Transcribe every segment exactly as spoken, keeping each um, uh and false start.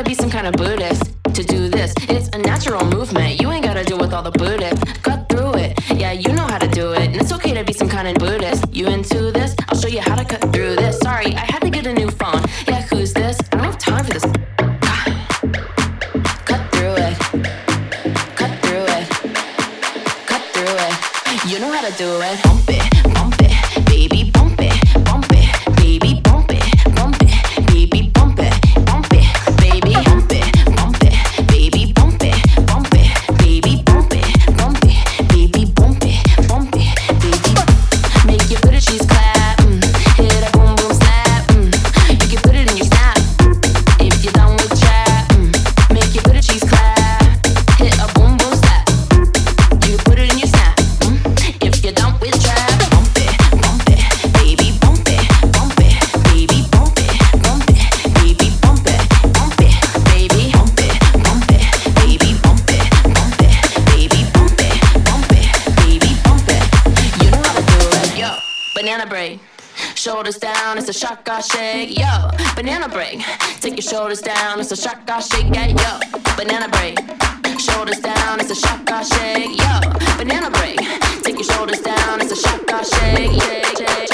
gotta be some kind of Buddhist to do this. It's a natural movement. You ain't gotta do with all the Buddhist. Cut through it. Yeah, you know how to do it. And it's okay to be some kind of Buddhist. You into this? I'll show you how to cut through this. Sorry, I had to get a new phone. Yeah, who's this? I don't have time for this. Cut through it. Cut through it. Cut through it. You know how to do it. Bump it, bump it, baby, bump it, bump it, baby, bump it, bump it, baby, bump it, bump it, baby, bump it, bump it, baby, bump it, bump it, baby, bump it, bump it, baby, bump it, bump it, baby. Make your Buddha cheese clap, mm. Hit a boom boom slap, mm. You can put it in your snap if you're done with trap. Mm. Make your Buddha cheese clap, hit a boom boom slap. You can put it in your snap. Mm. If you're done with trap, bump it, bump it, baby, bump it, bump it, baby, bump it, bump it, baby, bump it, bump it, baby, bump it, bump it, baby, bump it, bump it, baby, bump it, bump it, baby, bump it. You know how to do it. Yo, banana break. Shoulders down, it's a shaka shake. Yo, banana break. Take your shoulders down, it's a shaka shake. Yeah, yo, banana break. Shoulders down, it's a shaka shake. Yo, banana break. Take your shoulders down, it's a shaka shake. Yeah,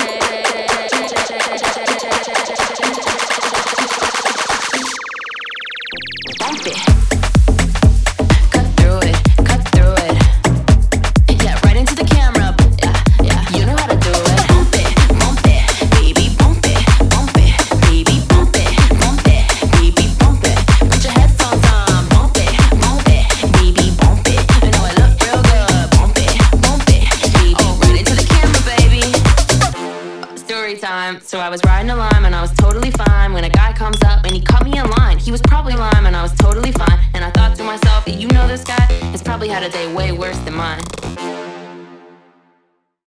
bump it. Cut through it, cut through it. Yeah, right into the camera. Yeah, yeah, you know how to do it. Bump it, bump it, baby, bump it, bump it, baby, bump it, bump it, baby, bump it. Put your headphones on, bump it, bump it, baby, bump it. You know it look real good. Bump it, bump it, baby. Oh, right into the camera, baby. Story time. So I was riding a lime and I was totally fine when a guy comes up and he cut me in line. He was probably lime and I was totally fine. And I thought to myself, you know this guy has probably had a day way worse than mine.